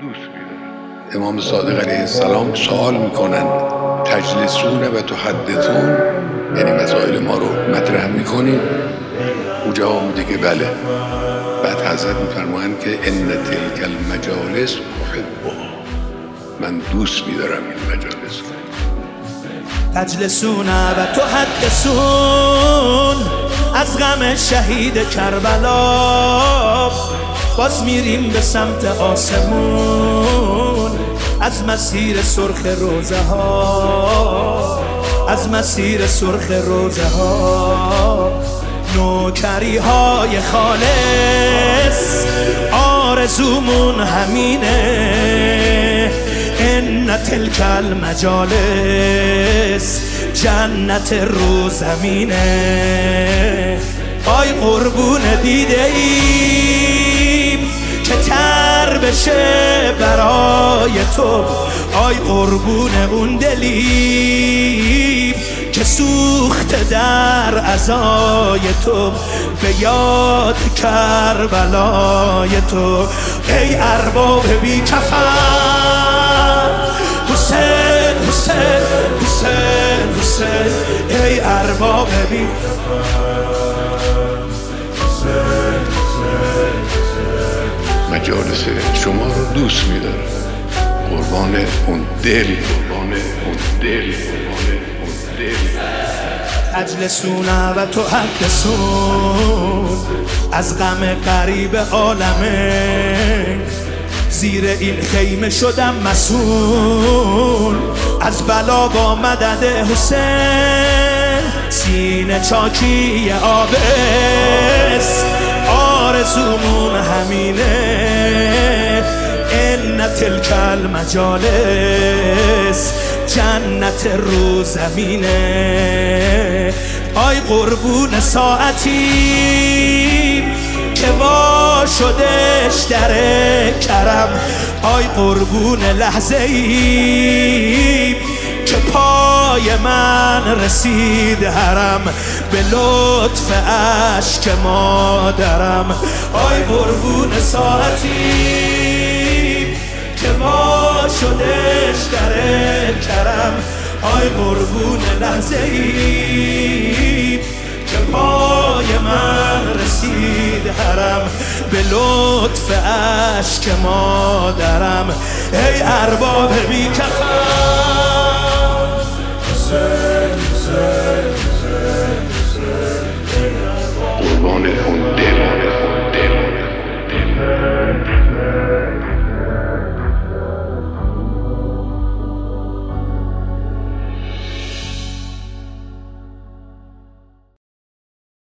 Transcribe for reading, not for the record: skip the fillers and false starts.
دوست می‌دارم. امام صادق علیه السلام سوال میکنند تجلسون و تحدثون، یعنی مسائل ما رو مطرح میکنید؟ او جواب میده که بله. بعد حضرت میفرمایند که ان تلک المجالس احبها، من دوست میدارم این مجالس. تجلسون و تحدثون از غم شهید کربلا، باز میریم به سمت آسمون از مسیر سرخ روزه ها، از مسیر سرخ روزه ها. نوکری های خالص آرزومون همینه، ان تلک المجالس جنت رو زمینه. آی قربون دیده ایم که تر بشه برای تو، آی قربون اون دلیم که سوخت در عزای تو، به یاد کربلای تو. ای ارباب بی کفن حسین حسین حسین حسین، ای ارباب بی کفن حسین حسین حسین. مجالس شما رو دوست میدارم، قربان اون دل، قربان اون دل، قربان اون دل. تجلسون و تحدثون از غم غریب عالمه، زیر این خیمه شدم مسئول از بلا با مدد حسین. سینه چاکی آبس آرزومون همینه، ان تلک المجالس جنت رو زمینه. آی قربون ساعتی که وا شدش در کرم، آی قربون لحظه ای که پای من رسید حرم به لطف اشک مادرم. آی قربون ساعتی که وا شدش در کرم، آی قربون لحظه ای که پای من رسید حرم به لطف اشک مادرم. ای ارباب بی کفن حسین حسین حسین حسین، قربان اون